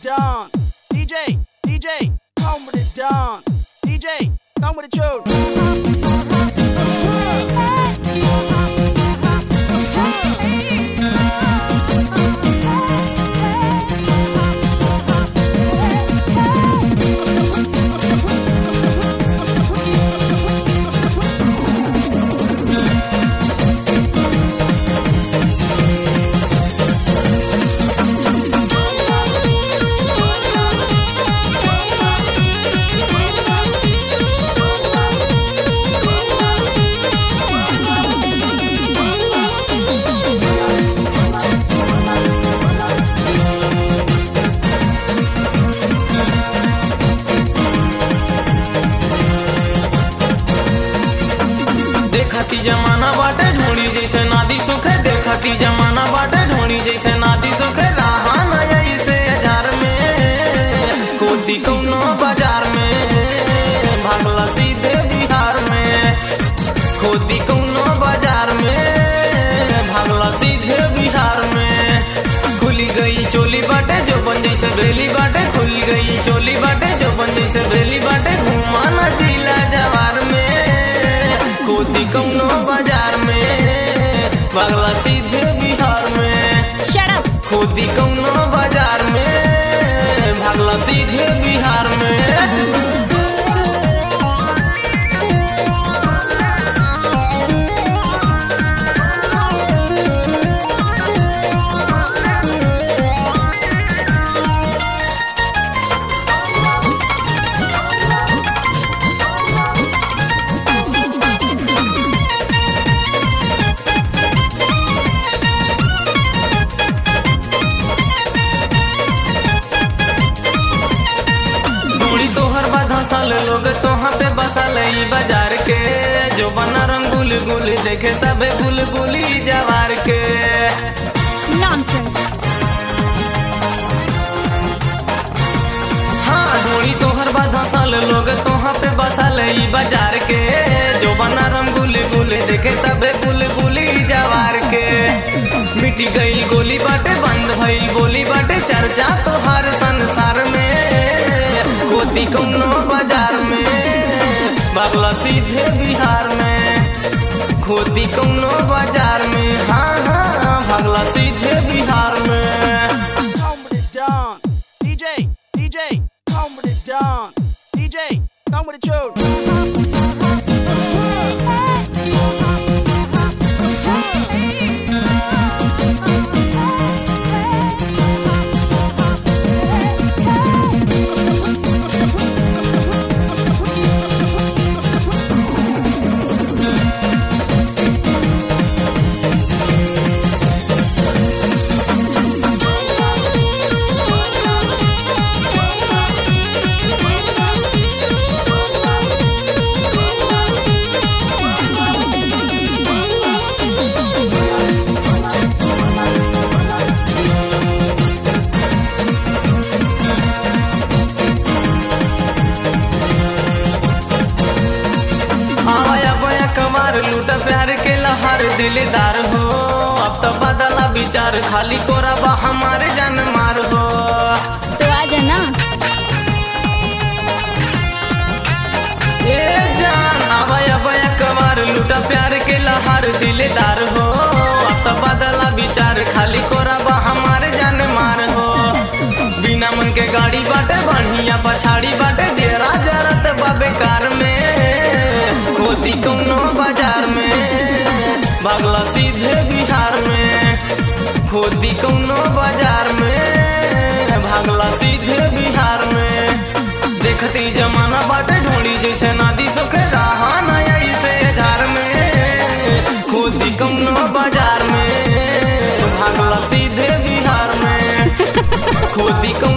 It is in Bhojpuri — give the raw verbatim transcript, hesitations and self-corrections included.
dance. D J, D J, come with the dance. D J, come with the tune. देखती जमाना बाटे ढोड़ी जैसे नादी सुखे देखती जमाना बाटे ढोड़ी जैसे नादी सुखे रहा न ऐसे हजार में खोदी कौनो बाजार में भागला सीधे बिहार में खोदी कौनो बाजार में भागला सीधे बिहार में खुली गई चोली बाटे जो बन जैसे बेली बाटे खुल गई चोली बाटे जो बन जैसे बेली बाटे घुमाना जिला जवार में खोदी कौनो बाजार में भागला सीधे बिहार में खोदी कौनो बाजार में भागला सीधे बिहार में साल लोग तोहाँ पे बसल बाजार के जो बना रंग गुल गुल देखे सबे बुलबुली जवार के हाँ ढोड़ी तोहर बाधा साल लोग तोहाँ पे बसल बाजार के जो बना रंग गुल गुल देखे सबे बुलबुली जवार के मिटी गई गोली बाटे बंद भइल बोली बाटे चर्चा तोहार संसार में खोदी कौनो बाजार में भागला सीधे बिहार में खोदी कौनो बाजार में हाँ हाँ भागला सीधे बिहार में Come with the dance. D J, D J, come with the dance. D J, come with the tune. लूटा प्यार के लहर दिलदार हो अब तो बदला विचार खाली कोरा बा हमारे जान मार हो तो आ जाना ए जान आवाया बया कमार लूटा प्यार के लहर दिलदार हो अब तो बदला विचार खाली कोरा बा हमारे जान मार हो बिना मन के गाड़ी बाटे बढ़िया पछाड़ी बाटे जेरा जरत बा बेकार में खोदी कौनो बाजार में भागला सीधे बिहार में खोदी कौनो बाजार में भागला सीधे बिहार में देखती जमाना बाटे ढोड़ी जैसे नादी सुखे रहा न ऐसे झार में खोदी कौनो बाजार में भागला सीधे बिहार में खोदी कौनो